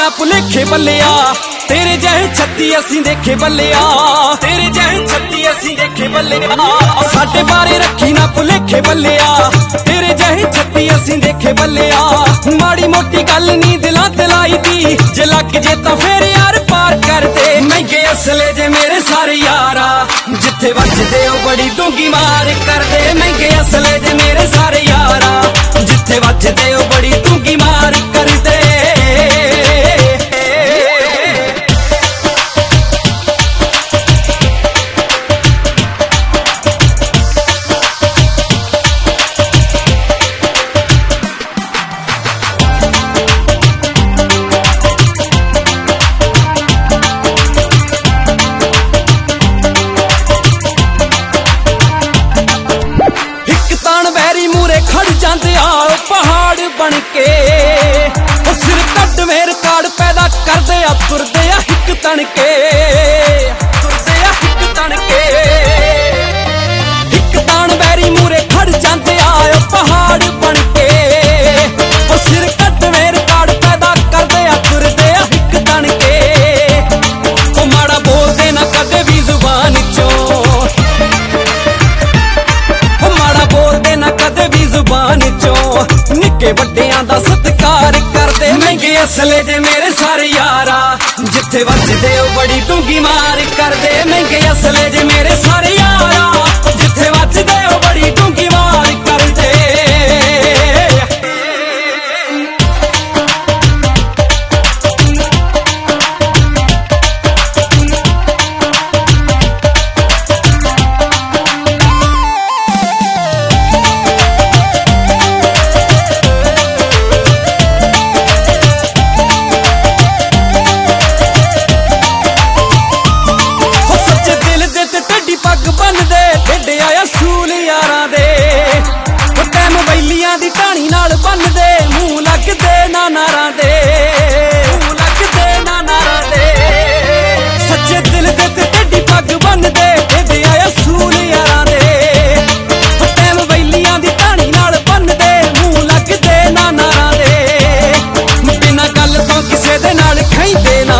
ना भुलेखे बल्लिया तेरे जहे 36 असीं देखे बल्लिया तेरे जहे 36 असीं देखे बल्लिया साडे बारे रखी ना भुलेखे बल्लिया तेरे जहे 36 असीं देखे बल्लिया माड़ी मोटी गल नी दिलां दिलाई दी जे लग जे तां फेर यार पार कर दे महंगे असले जे मेरे सारे यारा जिथे वजदे ओ बड़ी डूंगी मार कर दे महंगे असले जे मेरे सारे यारा जिथे वजदे ओ बड़ी डूंगी मार कर दे। खड़ जाते आओ पहाड़ बन के सिर कट मेर काड़ पैदा करदे आ तुरदे आ हिक तन के तुरदे आ हिक तन के हिक तान बैरी मूरे खड़ जाते आओ पहाड़ बन के सिर कट मेर काड़ पैदा करदे आ तुरदे आ हिक तन के ओ माड़ा बोलदे ना कदे भी जुबान चों जुबान चों निक्के वड्डियां दा सत्कार करदे महंगे असले जे मेरे सारे यारा जिथे वजदे ओ बड़ी डूंगी मार करदे महंगे असले जे मेरे सारे यारा जिथे वजदे ओ बड़ी डूंगी मार करदे। पग बनदे ढिड आया सूल यारां दे टैम बैलियां दी ढाणी नाल बनदे मूंह लगदे ना नारां दे मूंह लगदे ना नारां दे सच्चे दिल दे ते ढिडी पग बनदे ढिड आया सूल यारां दे टैम बैलियां दी ढाणी नाल बनदे मूंह लगदे ना नारां दे बिना गल तो किसे दे नाल खैंदे ना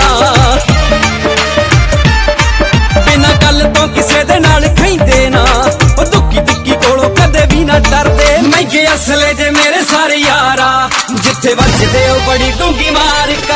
बिना गल तो किसे दे नाल खैंदे ना ओ दुक्की दुक्की कोलों कदे भी ना डरदे महंगे असले जे मेरे सारे यारा जिथे वजदे ओ बड़ी डूंगी मार